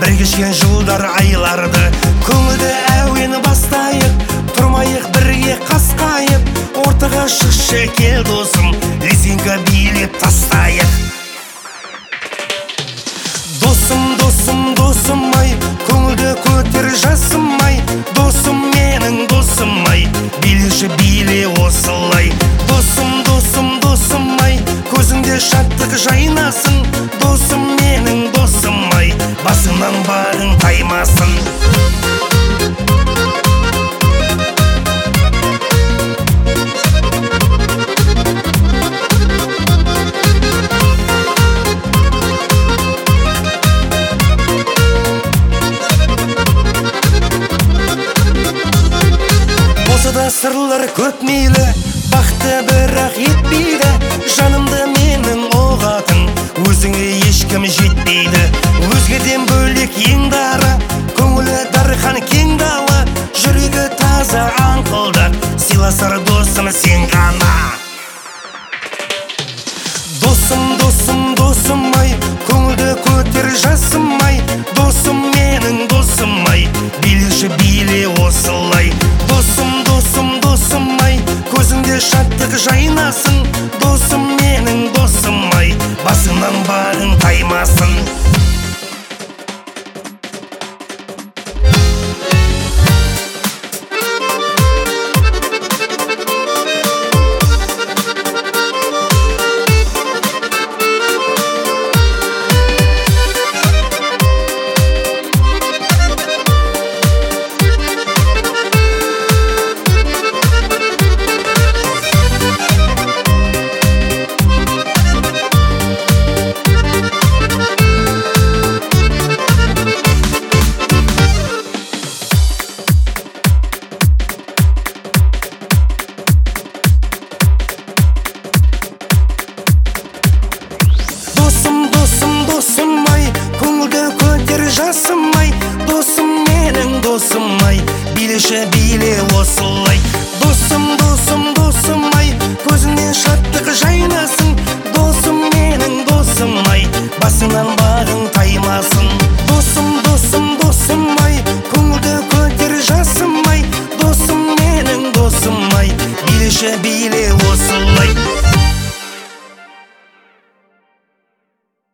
бір кешкен жылдар айларды. Көңілді әуені бастайық, тұрмайық бірге қасқайып. Ортаға шықшы кел досым, лезинка билеп тастайық. Досым, досым, досым ай, көңілді көтер жасым ай. Досым, менің досым ай, билеші биле осылай. Досым, досым, досым ай, көзіңде шаттық жайнасын. Досым, менің досым ай, басыңнан бағың таймасын. Осыда сырлар көп мейлі, бақты бірақ етпейді. Жанымды менің оғатын, өзіңе ешкім жетпейді. Өзгеден бөлек ең дара, көңілі дархан кең дала. Жүрегі таза аңқылдақ, сыйласар досым сен ғана. Досым, досым, досым ай, көңілді көтер жасым ай. Досым, менің досым ай, билеші биле осылай. Досым, досым, досым ай, көзіңде шаттық жайнасын. Досым, менің досым ай, басыңнан бағың таймасын. Досым ай, көңілді көтер жасым ай. Досым, менің досым ай, билеші биле осылай. Досым, досым, досым ай, көзіңнен шаттық жайнасын. Досым, менің досым ай, басыңнан бағың таймасын. Досым, досым, досым ай, көңілді көтер жасым ай. Досым, менің досым ай, билеші биле